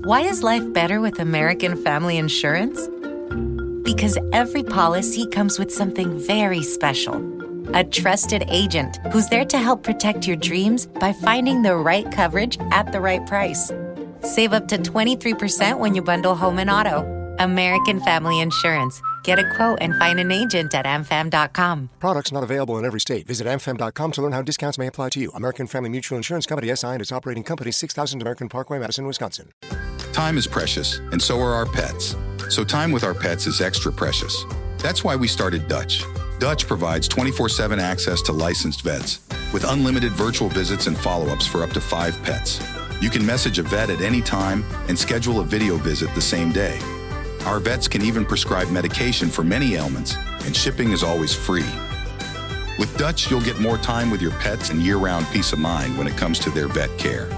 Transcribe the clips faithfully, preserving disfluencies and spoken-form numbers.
Why is life better with American Family Insurance? Because every policy comes with something very special. A trusted agent who's there to help protect your dreams by finding the right coverage at the right price. Save up to twenty-three percent when you bundle home and auto. American Family Insurance. Get a quote and find an agent at a m fam dot com. Products not available in every state. Visit a m fam dot com to learn how discounts may apply to you. American Family Mutual Insurance Company, S I and its operating company, six thousand American Parkway, Madison, Wisconsin. Time is precious, and so are our pets. So time with our pets is extra precious. That's why we started Dutch. Dutch provides twenty-four seven access to licensed vets with unlimited virtual visits and follow-ups for up to five pets. You can message a vet at any time and schedule a video visit the same day. Our vets can even prescribe medication for many ailments, and shipping is always free. With Dutch, you'll get more time with your pets and year-round peace of mind when it comes to their vet care.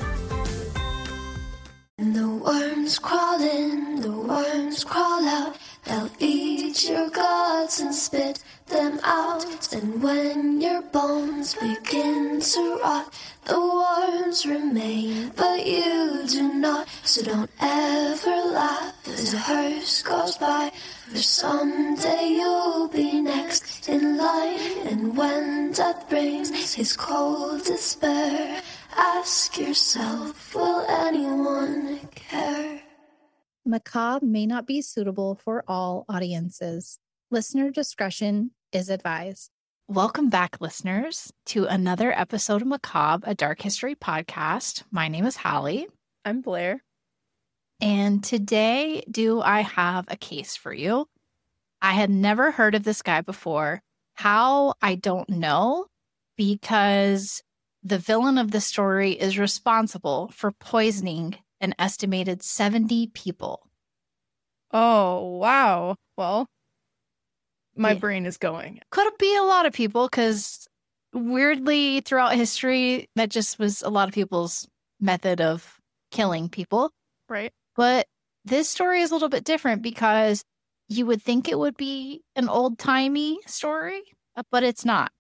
The worms crawl in, the worms crawl out. They'll eat your guts and spit them out. And when your bones begin to rot, the worms remain, but you do not. So don't ever laugh as a hearse goes by, for someday you'll be next in line. And when death brings his cold despair, ask yourself, will anyone care? Macabre may not be suitable for all audiences. Listener discretion is advised. Welcome back, listeners, to another episode of Macabre, a Dark History podcast. My name is Holly. I'm Blair. And today, do I have a case for you? I had never heard of this guy before. How? I don't know, because the villain of the story is responsible for poisoning an estimated seventy people. Oh, wow. Well, my Yeah. brain is going. Could be a lot of people, because weirdly throughout history, that just was a lot of people's method of killing people. Right. But this story is a little bit different, because you would think it would be an old-timey story, but it's not.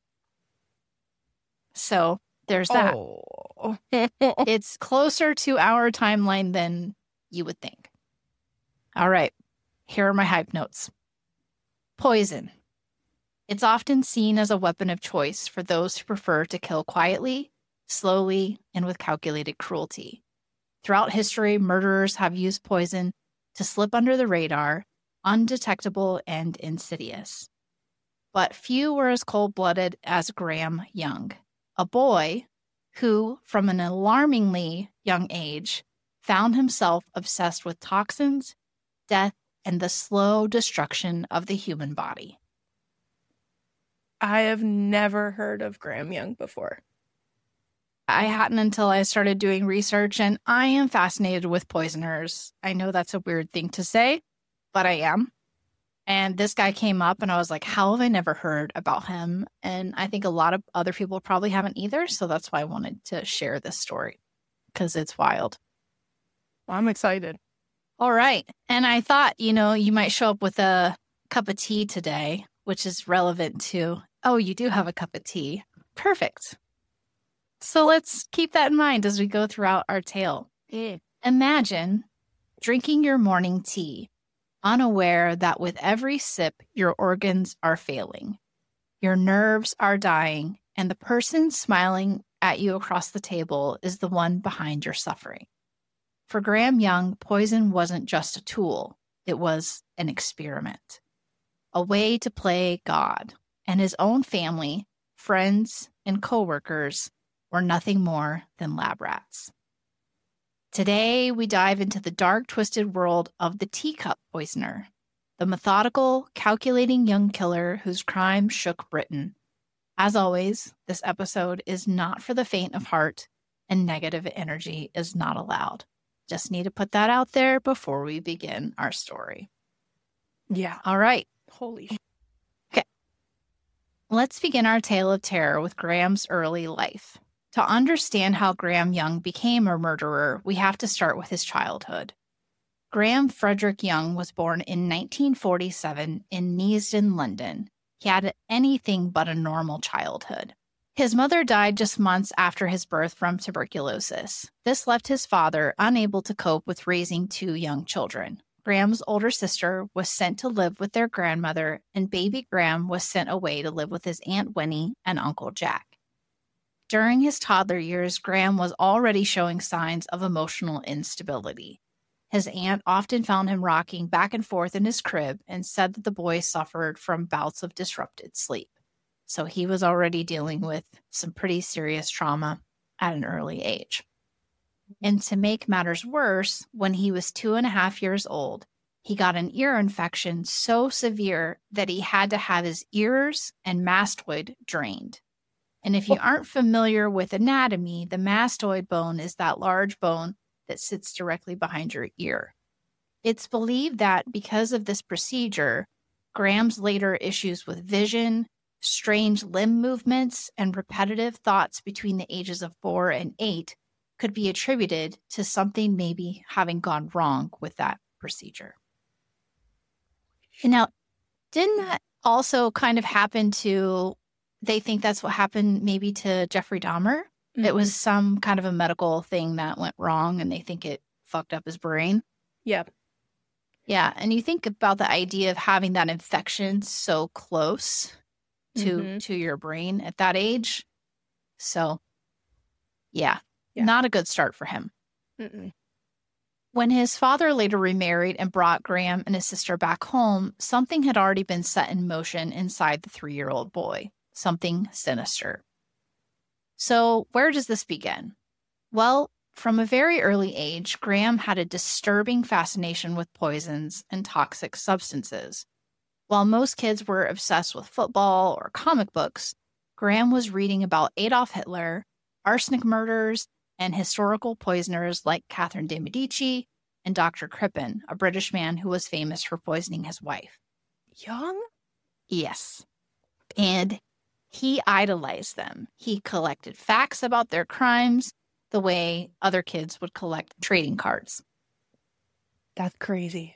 So there's that. Oh. It's closer to our timeline than you would think. All right. Here are my hype notes. Poison. It's often seen as a weapon of choice for those who prefer to kill quietly, slowly, and with calculated cruelty. Throughout history, murderers have used poison to slip under the radar, undetectable and insidious. But few were as cold-blooded as Graham Young, a boy who, from an alarmingly young age, found himself obsessed with toxins, death, and the slow destruction of the human body. I have never heard of Graham Young before. I hadn't until I started doing research, and I am fascinated with poisoners. I know that's a weird thing to say, but I am. And this guy came up, and I was like, how have I never heard about him? And I think a lot of other people probably haven't either, so that's why I wanted to share this story, because it's wild. Well, I'm excited. All right. And I thought, you know, you might show up with a cup of tea today, which is relevant to, oh, you do have a cup of tea. Perfect. So let's keep that in mind as we go throughout our tale. Yeah. Imagine drinking your morning tea, unaware that with every sip, your organs are failing, your nerves are dying, and the person smiling at you across the table is the one behind your suffering. For Graham Young, poison wasn't just a tool, it was an experiment, a way to play God, and his own family, friends, and coworkers were nothing more than lab rats. Today, we dive into the dark, twisted world of the teacup poisoner, the methodical, calculating young killer whose crime shook Britain. As always, this episode is not for the faint of heart, and negative energy is not allowed. Just need to put that out there before we begin our story. Yeah. All right. Holy sh- Okay. Let's begin our tale of terror with Graham's early life. To understand how Graham Young became a murderer, we have to start with his childhood. Graham Frederick Young was born in nineteen forty-seven in Neasden, London. He had anything but a normal childhood. His mother died just months after his birth from tuberculosis. This left his father unable to cope with raising two young children. Graham's older sister was sent to live with their grandmother, and baby Graham was sent away to live with his Aunt Winnie and Uncle Jack. During his toddler years, Graham was already showing signs of emotional instability. His aunt often found him rocking back and forth in his crib and said that the boy suffered from bouts of disrupted sleep. So he was already dealing with some pretty serious trauma at an early age. And to make matters worse, when he was two and a half years old, he got an ear infection so severe that he had to have his ears and mastoid drained. And if you aren't familiar with anatomy, the mastoid bone is that large bone that sits directly behind your ear. It's believed that because of this procedure, Graham's later issues with vision, strange limb movements, and repetitive thoughts between the ages of four and eight could be attributed to something maybe having gone wrong with that procedure. And now, didn't that also kind of happen to, they think that's what happened maybe to Jeffrey Dahmer? Mm-hmm. It was some kind of a medical thing that went wrong and they think it fucked up his brain. Yep. Yeah. And you think about the idea of having that infection so close to mm-hmm. to your brain at that age. So, yeah, yeah. Not a good start for him. Mm-mm. When his father later remarried and brought Graham and his sister back home, something had already been set in motion inside the three-year-old boy, something sinister. So where does this begin? Well, from a very early age, Graham had a disturbing fascination with poisons and toxic substances. While most kids were obsessed with football or comic books, Graham was reading about Adolf Hitler, arsenic murders, and historical poisoners like Catherine de Medici and Doctor Crippen, a British man who was famous for poisoning his wife. Young? Yes. And he idolized them. He collected facts about their crimes the way other kids would collect trading cards. That's crazy.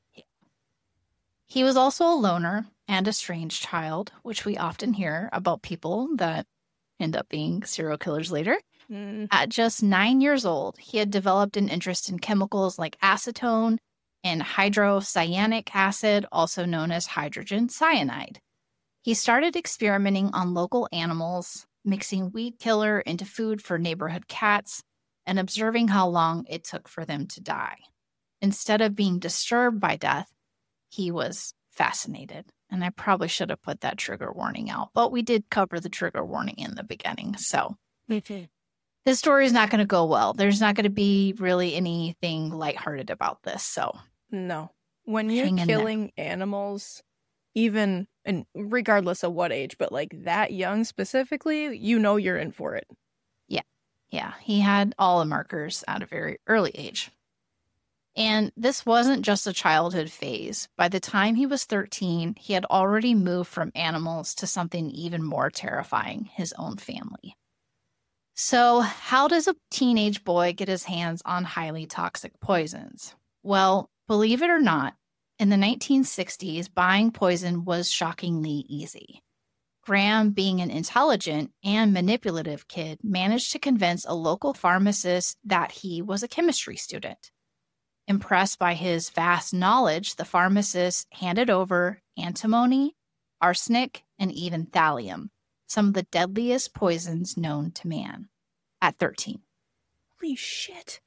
He was also a loner and a strange child, which we often hear about people that end up being serial killers later. Mm. At just nine years old, he had developed an interest in chemicals like acetone and hydrocyanic acid, also known as hydrogen cyanide. He started experimenting on local animals, mixing weed killer into food for neighborhood cats, and observing how long it took for them to die. Instead of being disturbed by death, he was fascinated. And I probably should have put that trigger warning out, but we did cover the trigger warning in the beginning. So mm-hmm. this story is not going to go well. There's not going to be really anything lighthearted about this. So no, when you're killing animals, even and regardless of what age, but like that young specifically, you know you're in for it. Yeah. Yeah. He had all the markers at a very early age. And this wasn't just a childhood phase. By the time he was thirteen, he had already moved from animals to something even more terrifying, his own family. So how does a teenage boy get his hands on highly toxic poisons? Well, believe it or not, in the nineteen sixties, buying poison was shockingly easy. Graham, being an intelligent and manipulative kid, managed to convince a local pharmacist that he was a chemistry student. Impressed by his vast knowledge, the pharmacist handed over antimony, arsenic, and even thallium, some of the deadliest poisons known to man, at thirteen. Holy shit.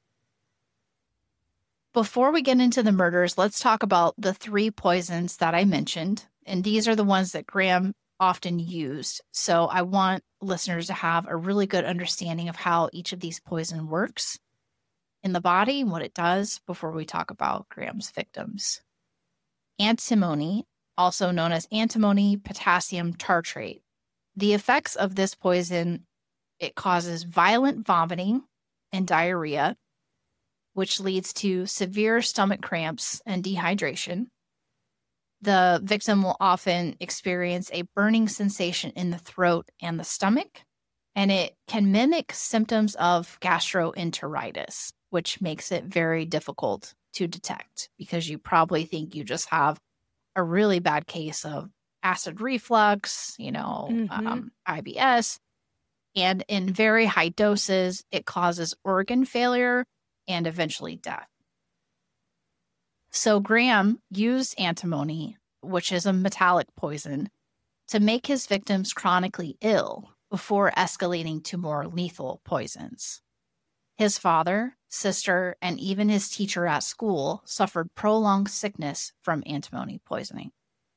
Before we get into the murders, let's talk about the three poisons that I mentioned. And these are the ones that Graham often used. So I want listeners to have a really good understanding of how each of these poison works in the body and what it does before we talk about Graham's victims. Antimony, also known as antimony potassium tartrate. The effects of this poison, it causes violent vomiting and diarrhea, which leads to severe stomach cramps and dehydration. The victim will often experience a burning sensation in the throat and the stomach, and it can mimic symptoms of gastroenteritis, which makes it very difficult to detect because you probably think you just have a really bad case of acid reflux, you know, mm-hmm. um, I B S, And in very high doses, it causes organ failure and eventually death. So Graham used antimony, which is a metallic poison, to make his victims chronically ill before escalating to more lethal poisons. His father, sister, and even his teacher at school suffered prolonged sickness from antimony poisoning.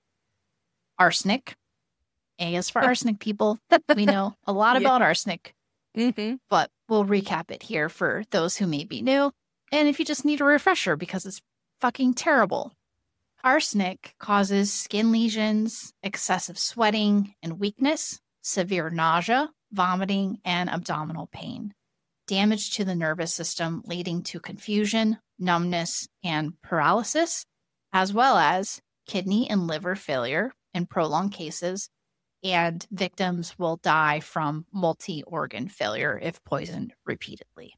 Arsenic. A is for arsenic, people. We know a lot yeah. about arsenic, mm-hmm. but we'll recap it here for those who may be new. And if you just need a refresher because it's fucking terrible. Arsenic causes skin lesions, excessive sweating and weakness, severe nausea, vomiting, and abdominal pain, damage to the nervous system leading to confusion, numbness, and paralysis, as well as kidney and liver failure in prolonged cases, and victims will die from multi-organ failure if poisoned repeatedly.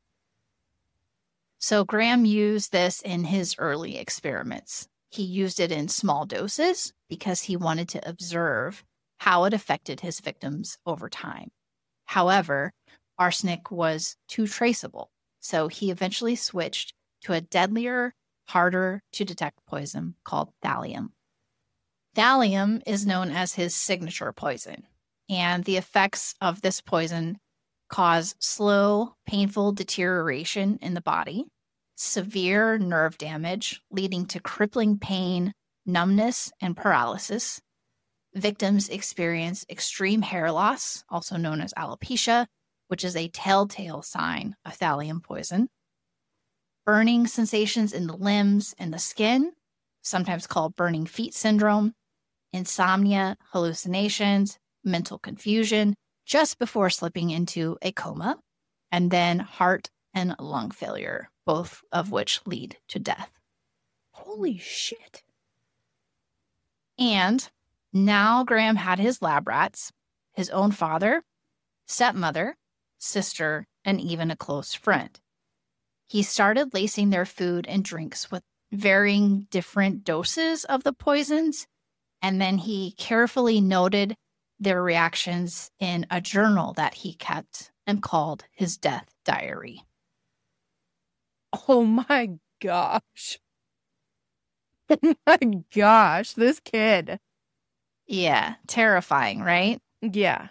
So Graham used this in his early experiments. He used it in small doses because he wanted to observe how it affected his victims over time. However, arsenic was too traceable, so he eventually switched to a deadlier, harder to detect poison called thallium. Thallium is known as his signature poison, and the effects of this poison cause slow, painful deterioration in the body, severe nerve damage leading to crippling pain, numbness, and paralysis. Victims experience extreme hair loss, also known as alopecia, which is a telltale sign of thallium poison. Burning sensations in the limbs and the skin, sometimes called burning feet syndrome. Insomnia, hallucinations, mental confusion just before slipping into a coma, and then heart and lung failure, both of which lead to death. Holy shit. And now Graham had his lab rats, his own father, stepmother, sister, and even a close friend. He started lacing their food and drinks with varying different doses of the poisons, and then he carefully noted their reactions in a journal that he kept and called his death diary. Oh my gosh. Oh my gosh, this kid. Yeah, terrifying, right? Yeah.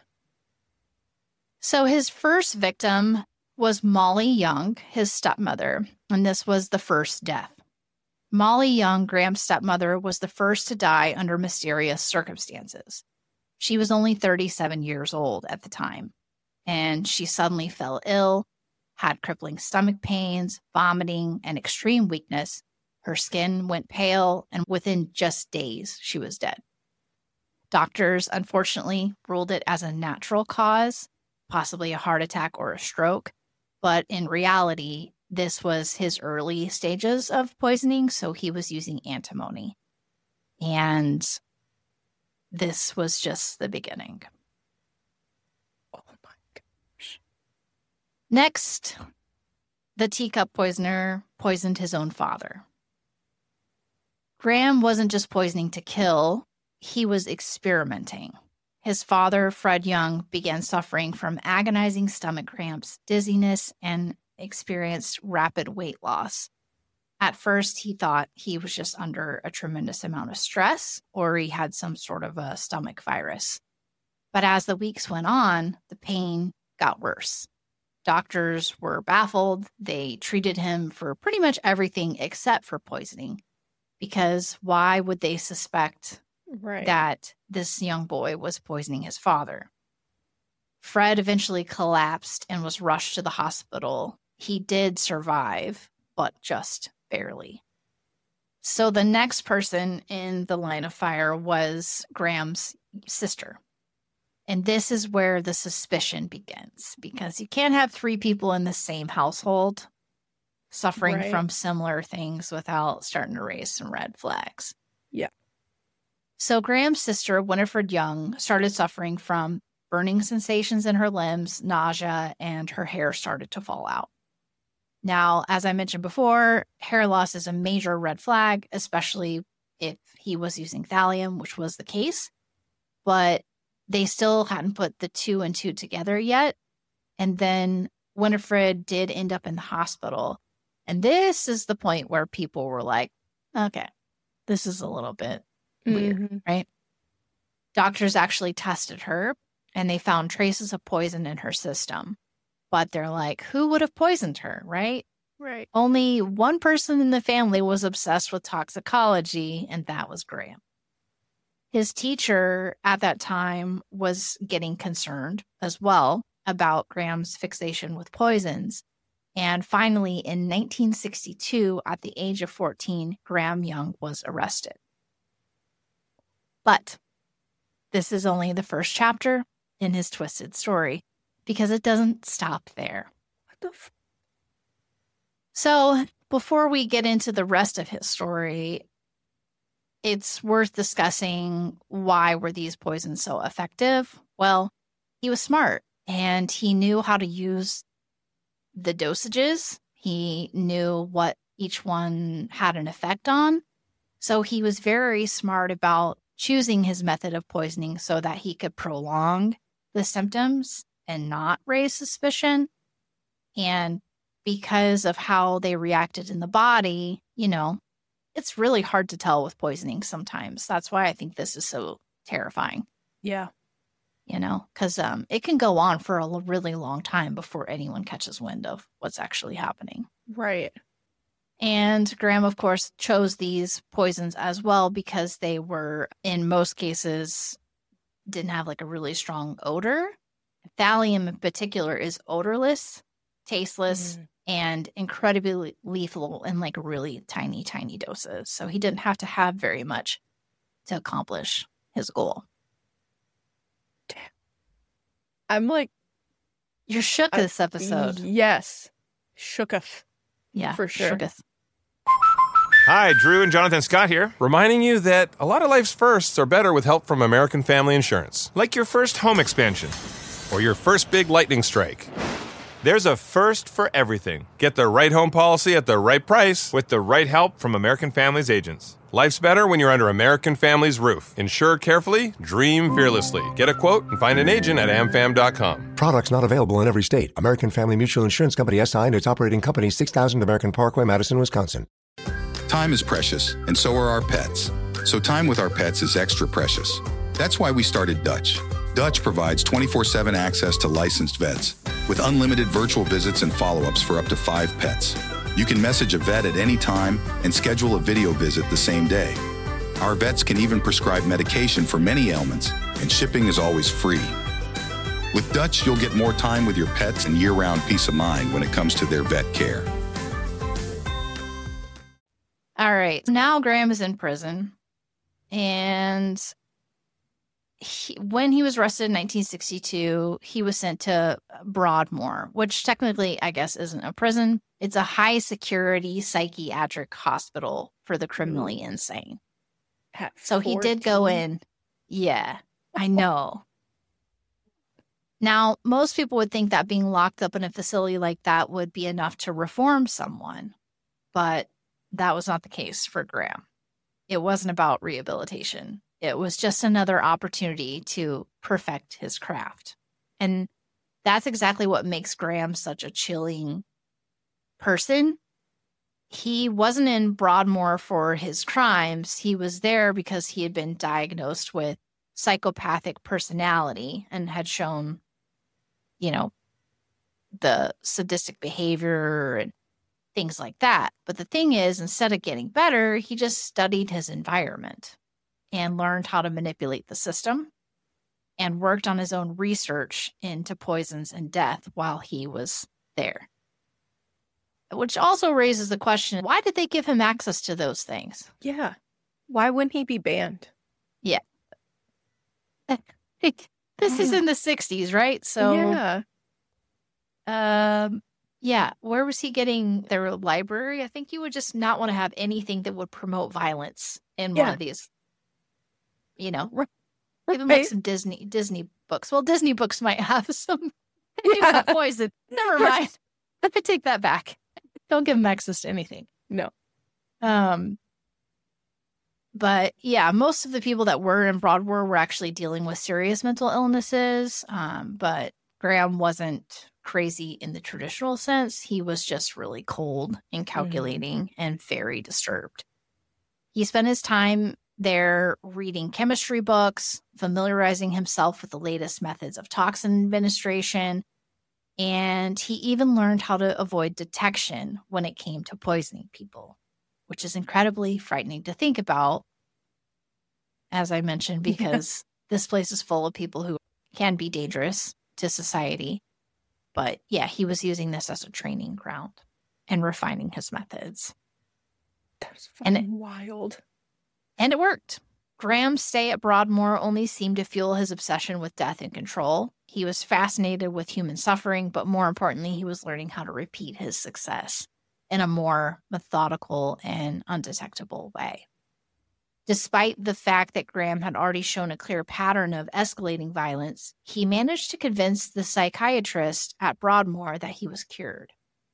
So his first victim was Molly Young, his stepmother, and this was the first death. Molly Young, Graham's stepmother, was the first to die under mysterious circumstances. She was only thirty-seven years old at the time, and she suddenly fell ill, had crippling stomach pains, vomiting, and extreme weakness. Her skin went pale, and within just days, she was dead. Doctors, unfortunately, ruled it as a natural cause, possibly a heart attack or a stroke, but in reality, this was his early stages of poisoning, so he was using antimony. And this was just the beginning. Oh my gosh. Next, the teacup poisoner poisoned his own father. Graham wasn't just poisoning to kill, he was experimenting. His father, Fred Young, began suffering from agonizing stomach cramps, dizziness, and experienced rapid weight loss. At first, he thought he was just under a tremendous amount of stress or he had some sort of a stomach virus. But as the weeks went on, the pain got worse. Doctors were baffled. They treated him for pretty much everything except for poisoning, because why would they suspect right. that this young boy was poisoning his father? Fred eventually collapsed and was rushed to the hospital. He did survive, but just barely. So the next person in the line of fire was Graham's sister. And this is where the suspicion begins, because you can't have three people in the same household suffering right. from similar things without starting to raise some red flags. Yeah. So Graham's sister, Winifred Young, started suffering from burning sensations in her limbs, nausea, and her hair started to fall out. Now, as I mentioned before, hair loss is a major red flag, especially if he was using thallium, which was the case. But they still hadn't put the two and two together yet. And then Winifred did end up in the hospital. And this is the point where people were like, okay, this is a little bit weird, mm-hmm. right? Doctors actually tested her and they found traces of poison in her system. But they're like, who would have poisoned her, right? Right. Only one person in the family was obsessed with toxicology, and that was Graham. His teacher at that time was getting concerned as well about Graham's fixation with poisons. And finally, in nineteen sixty-two, at the age of fourteen, Graham Young was arrested. But this is only the first chapter in his twisted story, because it doesn't stop there. What the f- So before we get into the rest of his story, it's worth discussing why were these poisons so effective? Well, he was smart and he knew how to use the dosages. He knew what each one had an effect on. So he was very smart about choosing his method of poisoning so that he could prolong the symptoms and not raise suspicion. And because of how they reacted in the body, you know, it's really hard to tell with poisoning sometimes. That's why I think this is so terrifying. Yeah. You know, because um, it can go on for a really long time before anyone catches wind of what's actually happening. Right. And Graham, of course, chose these poisons as well because they were, in most cases, didn't have like a really strong odor. Thallium in particular is odorless, tasteless, mm. and incredibly lethal in like really tiny, tiny doses. So he didn't have to have very much to accomplish his goal. Damn. I'm like... You're shook I, this episode. Yes. Shooketh. Yeah, for sure. Shooketh. Hi, Drew and Jonathan Scott here, reminding you that a lot of life's firsts are better with help from American Family Insurance. Like your first home expansion or your first big lightning strike. There's a first for everything. Get the right home policy at the right price with the right help from American Family's agents. Life's better when you're under American Family's roof. Insure carefully, dream fearlessly. Get a quote and find an agent at am fam dot com. Products not available in every state. American Family Mutual Insurance Company S I and its operating company, six thousand American Parkway, Madison, Wisconsin. Time is precious, and so are our pets. So time with our pets is extra precious. That's why we started Dutch. Dutch provides twenty-four seven access to licensed vets with unlimited virtual visits and follow-ups for up to five pets. You can message a vet at any time and schedule a video visit the same day. Our vets can even prescribe medication for many ailments, and shipping is always free. With Dutch, you'll get more time with your pets and year-round peace of mind when it comes to their vet care. All right. Now Graham is in prison. And he, when he was arrested in nineteen sixty-two, he was sent to Broadmoor, which technically, I guess, isn't a prison. It's a high security psychiatric hospital for the criminally insane. At so he did go in. Yeah, I know. Now, most people would think that being locked up in a facility like that would be enough to reform someone. But that was not the case for Graham. It wasn't about rehabilitation. It was just another opportunity to perfect his craft. And that's exactly what makes Graham such a chilling person. He wasn't in Broadmoor for his crimes. He was there because he had been diagnosed with psychopathic personality and had shown, you know, the sadistic behavior and things like that. But the thing is, instead of getting better, he just studied his environment and learned how to manipulate the system and worked on his own research into poisons and death while he was there. Which also raises the question, why did they give him access to those things? Yeah. Why wouldn't he be banned? Yeah. This is in the sixties, right? So, yeah. Um, yeah. Where was he getting their library? I think you would just not want to have anything that would promote violence in yeah. one of these. You know, right. Even like some Disney Disney books. Well, Disney books might have some yeah. poison. Never mind. Let me take that back. Don't give him access to anything. No. Um. But yeah, most of the people that were in Broadmoor were actually dealing with serious mental illnesses. Um, but Graham wasn't crazy in the traditional sense. He was just really cold and calculating mm-hmm. and very disturbed. He spent his time there reading chemistry books, familiarizing himself with the latest methods of toxin administration, and he even learned how to avoid detection when it came to poisoning people, which is incredibly frightening to think about, as I mentioned, because this place is full of people who can be dangerous to society. But yeah, he was using this as a training ground and refining his methods. That's fucking and it, wild. And it worked. Graham's stay at Broadmoor only seemed to fuel his obsession with death and control. He was fascinated with human suffering, but more importantly, he was learning how to repeat his success in a more methodical and undetectable way. Despite the fact that Graham had already shown a clear pattern of escalating violence, he managed to convince the psychiatrist at Broadmoor that he was cured.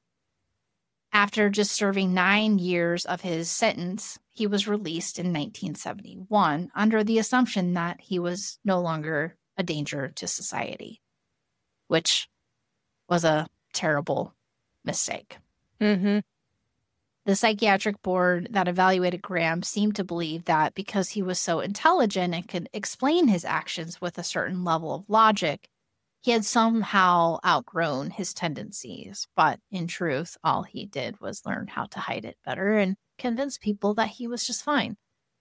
After just serving nine years of his sentence, he was released in nineteen seventy-one under the assumption that he was no longer a danger to society, which was a terrible mistake. Mm-hmm. The psychiatric board that evaluated Graham seemed to believe that because he was so intelligent and could explain his actions with a certain level of logic, he had somehow outgrown his tendencies. But in truth, all he did was learn how to hide it better and convince people that he was just fine.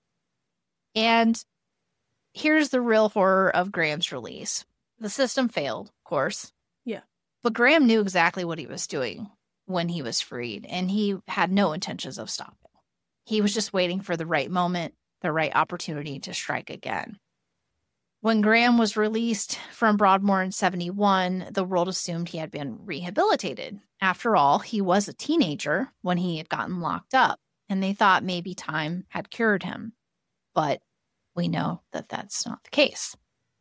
And here's the real horror of Graham's release. The system failed, of course. Yeah. But Graham knew exactly what he was doing when he was freed, and he had no intentions of stopping. He was just waiting for the right moment, the right opportunity to strike again. When Graham was released from Broadmoor in seventy-one, the world assumed he had been rehabilitated. After all, he was a teenager when he had gotten locked up, and they thought maybe time had cured him. But we know that that's not the case.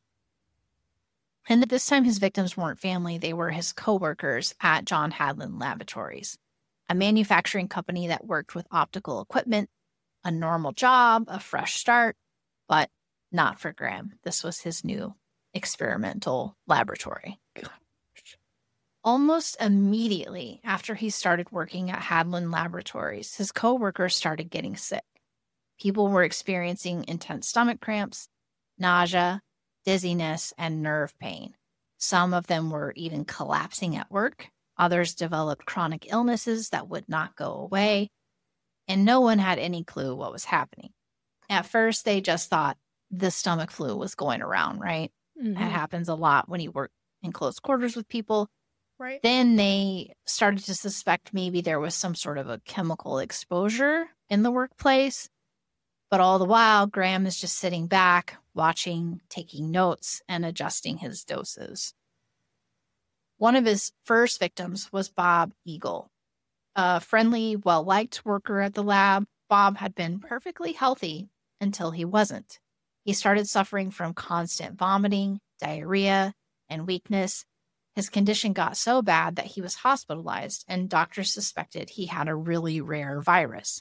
And that this time his victims weren't family, they were his coworkers at John Hadlin Laboratories, a manufacturing company that worked with optical equipment, a normal job, a fresh start, but not for Graham. This was his new experimental laboratory. Gosh. Almost immediately after he started working at Hadlin Laboratories, his coworkers started getting sick. People were experiencing intense stomach cramps, nausea, dizziness, and nerve pain. Some of them were even collapsing at work. Others developed chronic illnesses that would not go away. And no one had any clue what was happening. At first, they just thought the stomach flu was going around, right? Mm-hmm. That happens a lot when you work in close quarters with people. Right. Then they started to suspect maybe there was some sort of a chemical exposure in the workplace. But all the while, Graham is just sitting back, watching, taking notes, and adjusting his doses. One of his first victims was Bob Eagle. A friendly, well-liked worker at the lab, Bob had been perfectly healthy until he wasn't. He started suffering from constant vomiting, diarrhea, and weakness. His condition got so bad that he was hospitalized, and doctors suspected he had a really rare virus.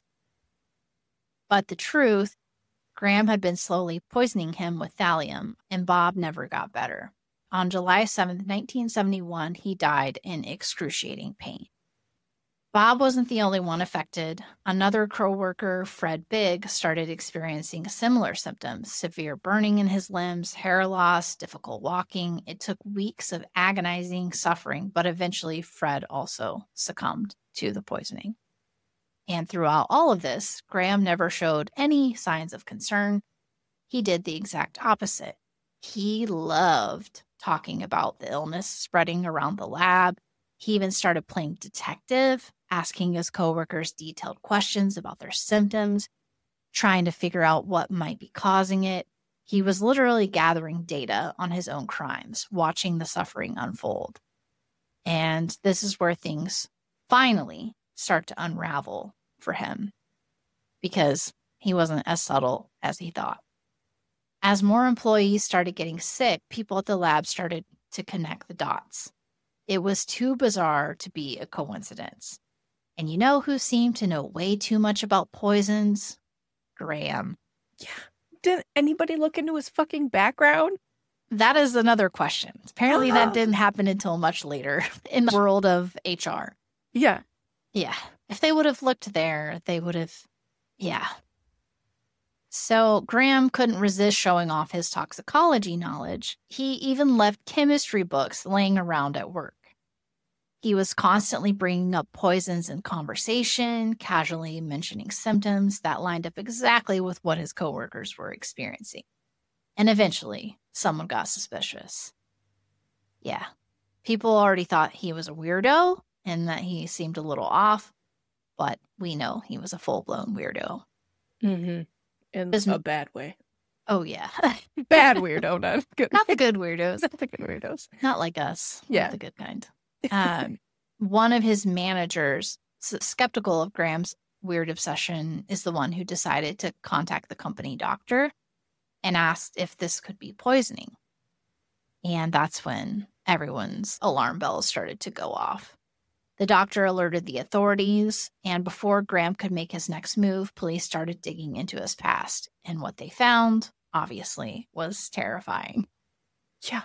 But the truth, Graham had been slowly poisoning him with thallium, and Bob never got better. On July seventh, nineteen seventy-one, he died in excruciating pain. Bob wasn't the only one affected. Another co-worker, Fred Bigg, started experiencing similar symptoms: severe burning in his limbs, hair loss, difficult walking. It took weeks of agonizing suffering, but eventually Fred also succumbed to the poisoning. And throughout all of this, Graham never showed any signs of concern. He did the exact opposite. He loved talking about the illness spreading around the lab. He even started playing detective, asking his coworkers detailed questions about their symptoms, trying to figure out what might be causing it. He was literally gathering data on his own crimes, watching the suffering unfold. And this is where things finally start to unravel for him, because he wasn't as subtle as he thought. As more employees started getting sick, people at the lab started to connect the dots. It was too bizarre to be a coincidence. And you know who seemed to know way too much about poisons? Graham. Yeah. Did anybody look into his fucking background? that is another question. Apparently that didn't happen until much later in the world of H R. Yeah. Yeah. If they would have looked there, they would have, yeah. So Graham couldn't resist showing off his toxicology knowledge. He even left chemistry books laying around at work. He was constantly bringing up poisons in conversation, casually mentioning symptoms that lined up exactly with what his coworkers were experiencing. And eventually, someone got suspicious. Yeah. People already thought he was a weirdo and that he seemed a little off, but we know he was a full-blown weirdo. Mm-hmm. In His, a bad way. Oh, yeah. Bad weirdo, not good. Not the good weirdos. Not the good weirdos. Not like us. Yeah. Not the good kind. Um, one of his managers, skeptical of Graham's weird obsession, is the one who decided to contact the company doctor and asked if this could be poisoning. And that's when everyone's alarm bells started to go off. The doctor alerted the authorities, and before Graham could make his next move, police started digging into his past. And what they found, obviously, was terrifying. Yeah.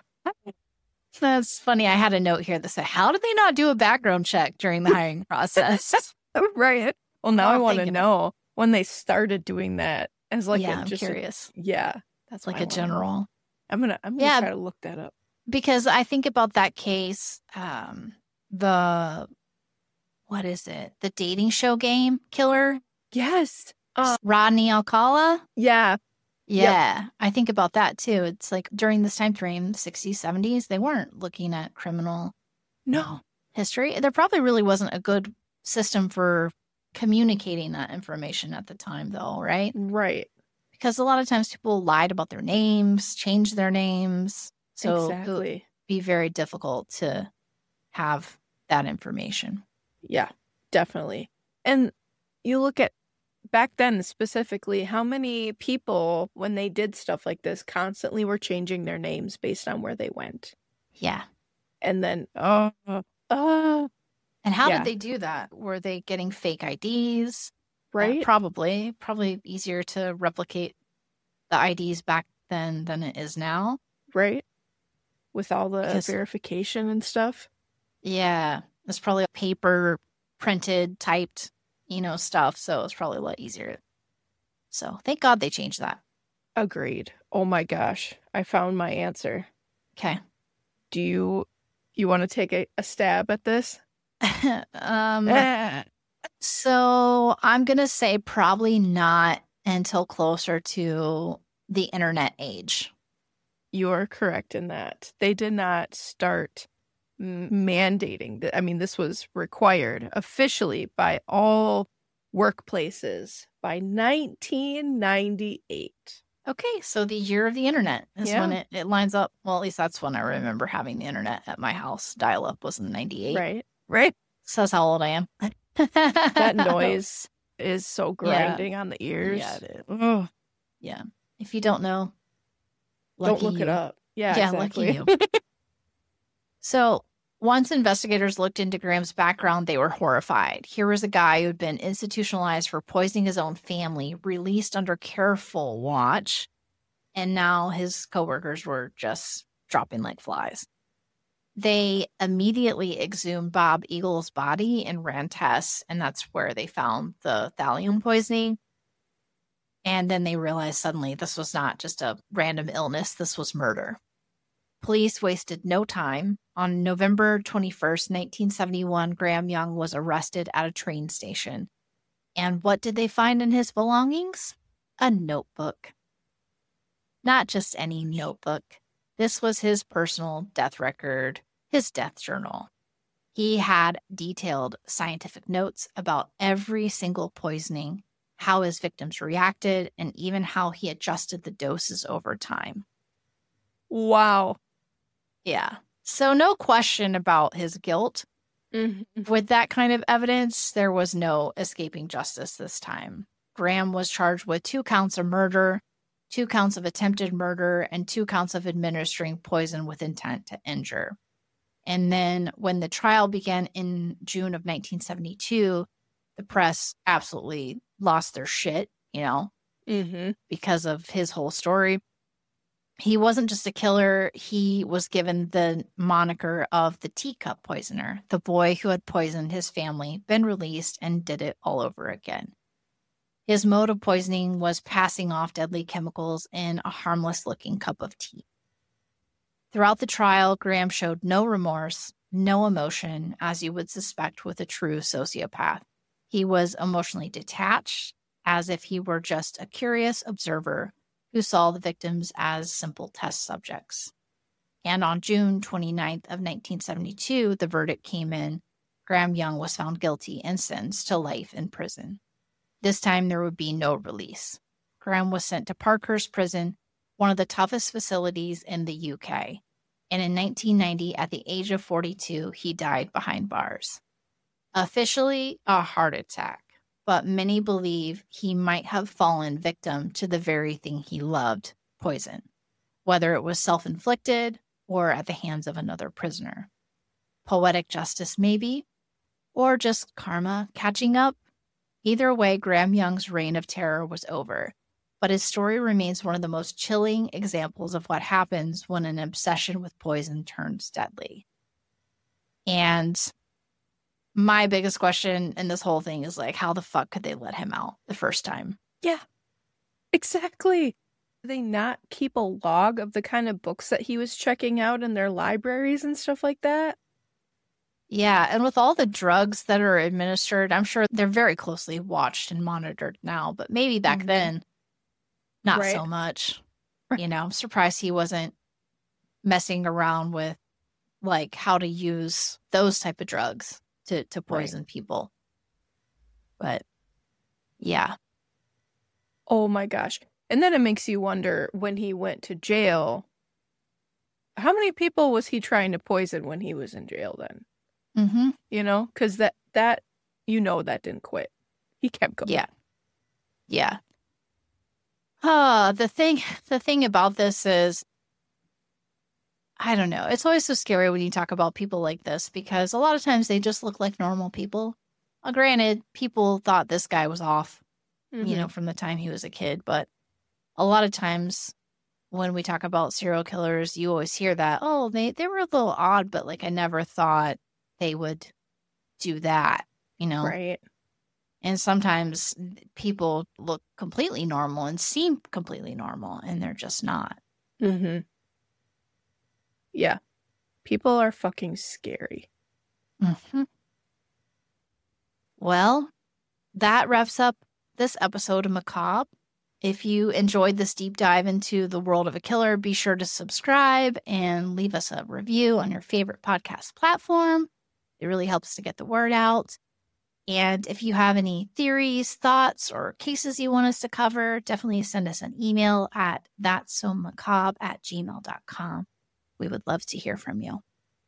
That's funny. I had a note here that said, how did they not do a background check during the hiring process? Right. Well, now Oh, I want to thinking- know when they started doing that as like yeah, a, I'm just a- curious. yeah. That's like I a wanna general. know. I'm gonna I'm gonna Yeah. try to look that up. Because I think about that case, um, the, what is it? The dating show game killer, Yes. Uh, Rodney Alcala. yeah. Yeah, I think about that too. It's like during this time frame, sixties, seventies, they weren't looking at criminal No. history. There probably really wasn't a good system for communicating that information at the time, though, right? Right. Because a lot of times people lied about their names, changed their names. So it would Exactly. be very difficult to have that information. Yeah, definitely. And you look at back then specifically, how many people, when they did stuff like this, constantly were changing their names based on where they went. Yeah. And then, oh, uh, uh, And how Yeah. did they do that? Were they getting fake I Ds? Uh, right? probably. Probably easier to replicate the I Ds back then than it is now. Right? With all the Because- verification and stuff. Yeah. It's probably paper printed, typed, you know, stuff. So it's probably a lot easier. So thank God they changed that. Agreed. Oh my gosh. I found my answer. Okay. Do you you want to take a, a stab at this? um, Ah. so I'm going to say probably not until closer to the internet age. You are correct in that. They did not start m- mandating that. I mean, this was required officially by all workplaces by nineteen ninety-eight. Okay, so the year of the internet is Yeah. when it, it lines up. Well, at least that's when I remember having the internet at my house. Dial-up was in ninety-eight. Right? Right? So that's how old I am. That noise is so grinding on the ears. Yeah, it is. Ugh. Yeah. If you don't know, Don't lucky look you. it up. Yeah, Yeah, exactly. lucky you. So once investigators looked into Graham's background, they were horrified. Here was a guy who had been institutionalized for poisoning his own family, released under careful watch, and now his coworkers were just dropping like flies. They immediately exhumed Bob Eagle's body and ran tests, and that's where they found the thallium poisoning. And then they realized suddenly this was not just a random illness, this was murder. Police wasted no time. On November twenty-first, nineteen seventy-one, Graham Young was arrested at a train station. And what did they find in his belongings? A notebook. Not just any notebook. This was his personal death record, his death journal. He had detailed scientific notes about every single poisoning, how his victims reacted, and even how he adjusted the doses over time. Wow. Yeah. So no question about his guilt. Mm-hmm. With that kind of evidence, there was no escaping justice this time. Graham was charged with two counts of murder, two counts of attempted murder, and two counts of administering poison with intent to injure. And then when the trial began in June of nineteen seventy-two, the press absolutely lost their shit, you know, Mm-hmm. because of his whole story. He wasn't just a killer. He was given the moniker of the teacup poisoner, the boy who had poisoned his family, been released, and did it all over again. His mode of poisoning was passing off deadly chemicals in a harmless-looking cup of tea. Throughout the trial, Graham showed no remorse, no emotion, as you would suspect with a true sociopath. He was emotionally detached, as if he were just a curious observer who saw the victims as simple test subjects. And on June twenty-ninth of nineteen seventy-two, the verdict came in. Graham Young was found guilty and sentenced to life in prison. This time, there would be no release. Graham was sent to Parkhurst Prison, one of the toughest facilities in the U K. And in nineteen ninety, at the age of forty-two, he died behind bars. Officially, a heart attack. But many believe he might have fallen victim to the very thing he loved, poison, whether it was self-inflicted or at the hands of another prisoner. Poetic justice, maybe, or just karma catching up. Either way, Graham Young's reign of terror was over, but his story remains one of the most chilling examples of what happens when an obsession with poison turns deadly. And my biggest question in this whole thing is, like, how the fuck could they let him out the first time? Yeah, exactly. Did they not keep a log of the kind of books that he was checking out in their libraries and stuff like that? Yeah, and with all the drugs that are administered, I'm sure they're very closely watched and monitored now, but maybe back mm-hmm. then, not right. so much. You know, I'm surprised he wasn't messing around with, like, how to use those type of drugs to, to poison right. people. But, yeah. Oh, my gosh. And then it makes you wonder, when he went to jail, how many people was he trying to poison when he was in jail then? Mm-hmm. You know, because that, that, you know, that didn't quit. He kept going. Yeah. Yeah. Uh, the thing, the thing about this is, I don't know. It's always so scary when you talk about people like this, because a lot of times they just look like normal people. Uh, granted, people thought this guy was off, mm-hmm. you know, from the time he was a kid. But a lot of times when we talk about serial killers, you always hear that, oh, they, they were a little odd, but, like, I never thought they would do that, you know? Right. And sometimes people look completely normal and seem completely normal, and they're just not. Mm-hmm. Yeah. People are fucking scary. Mm-hmm. Well, that wraps up this episode of Macabre. If you enjoyed this deep dive into the world of a killer, be sure to subscribe and leave us a review on your favorite podcast platform. It really helps to get the word out. And if you have any theories, thoughts, or cases you want us to cover, definitely send us an email at that'ssomacabre at gmail dot com. We would love to hear from you.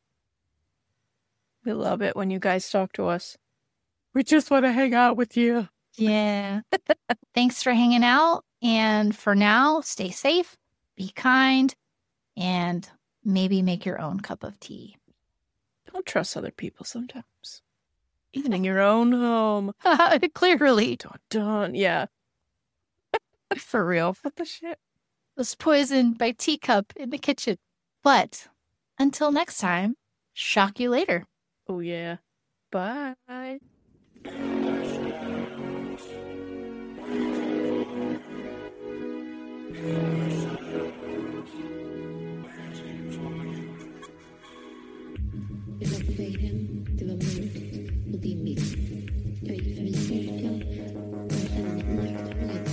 We love it when you guys talk to us. We just want to hang out with you. Yeah. Thanks for hanging out. And for now, stay safe, be kind, and maybe make your own cup of tea. Don't trust other people sometimes. Even in your own home. Clearly. Dun, dun. Yeah. For real. What the shit? Was poisoned by teacup in the kitchen. But until next time, shock you later. Oh, yeah. Bye. Det var på väg hem, det var mörkt och dimmigt. Jag gick förbi kyrkan och jag kände en naktångest.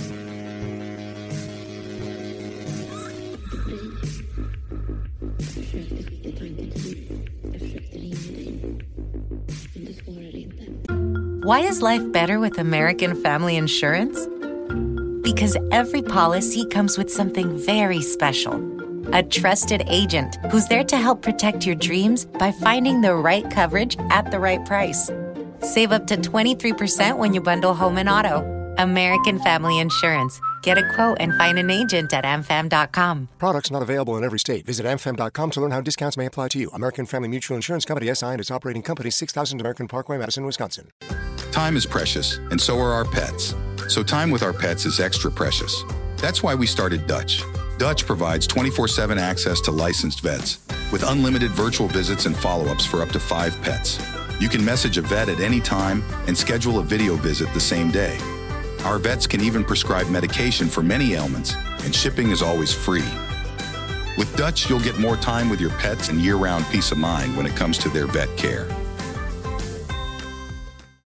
Till dig. Jag försökte skicka tankar till dig. Jag försökte ringa dig. Men du svarade inte. Why is life better with American Family Insurance? Because every policy comes with something very special. A trusted agent who's there to help protect your dreams by finding the right coverage at the right price. Save up to twenty-three percent when you bundle home and auto. American Family Insurance. Get a quote and find an agent at a m fam dot com. Products not available in every state. Visit a m fam dot com to learn how discounts may apply to you. American Family Mutual Insurance Company, S I and its operating company, six thousand American Parkway, Madison, Wisconsin. Time is precious, and so are our pets. So time with our pets is extra precious. That's why we started Dutch. Dutch provides twenty-four seven access to licensed vets with unlimited virtual visits and follow-ups for up to five pets. You can message a vet at any time and schedule a video visit the same day. Our vets can even prescribe medication for many ailments, and shipping is always free. With Dutch, you'll get more time with your pets and year-round peace of mind when it comes to their vet care.